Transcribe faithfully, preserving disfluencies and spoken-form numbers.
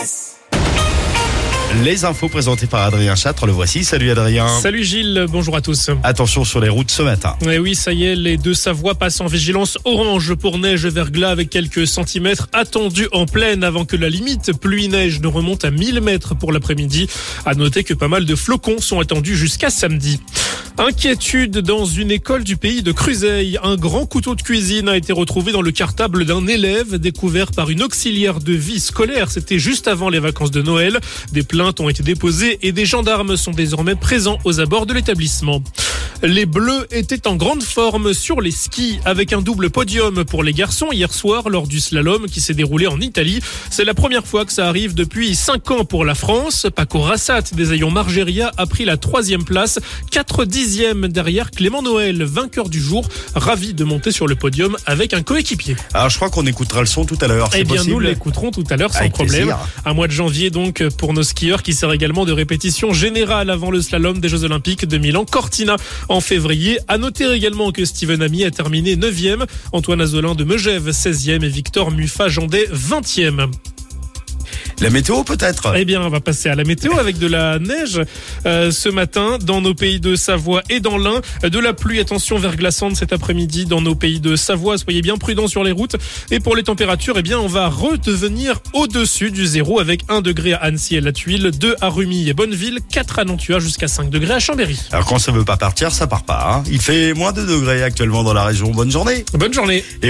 S. Les infos présentées par Adrien Châtre, le voici. Salut Adrien. Salut Gilles, bonjour à tous. Attention sur les routes ce matin. Et oui, ça y est, les Deux-Savoie passent en vigilance orange pour neige et verglas avec quelques centimètres attendus en pleine avant que la limite pluie-neige ne remonte à mille mètres pour l'après-midi. À noter que pas mal de flocons sont attendus jusqu'à samedi. Inquiétude dans une école du pays de Cruzeil. Un grand couteau de cuisine a été retrouvé dans le cartable d'un élève découvert par une auxiliaire de vie scolaire. C'était juste avant les vacances de Noël. Des plaintes ont été déposées et des gendarmes sont désormais présents aux abords de l'établissement. Les Bleus étaient en grande forme sur les skis avec un double podium pour les garçons hier soir lors du slalom qui s'est déroulé en Italie. C'est la première fois que ça arrive depuis cinq ans pour la France. Paco Rassat des Ayons Margeria a pris la troisième place, quatre dixièmes derrière Clément Noël, vainqueur du jour, ravi de monter sur le podium avec un coéquipier. Alors je crois qu'on écoutera le son tout à l'heure. Eh bien possible nous l'écouterons tout à l'heure sans Avec problème. plaisir. Un mois de janvier donc pour nos skieurs qui sert également de répétition générale avant le slalom des Jeux Olympiques de Milan-Cortina en février. À noter également que Steven Ami a terminé neuvième, Antoine Azolin de Megève seizième et Victor Muffat-Jandet vingtième. La météo peut-être. Eh bien, on va passer à la météo avec de la neige euh, ce matin dans nos pays de Savoie et dans l'Ain. De la pluie, attention, verglaçante cet après-midi dans nos pays de Savoie. Soyez bien prudents sur les routes. Et pour les températures, eh bien, on va redevenir au-dessus du zéro avec un degré à Annecy et la Tuile, deux à Rumilly et Bonneville, quatre à Nantua jusqu'à cinq degrés à Chambéry. Alors quand ça veut pas partir, ça part pas. Hein. Il fait moins de degrés actuellement dans la région. Bonne journée. Bonne journée. Et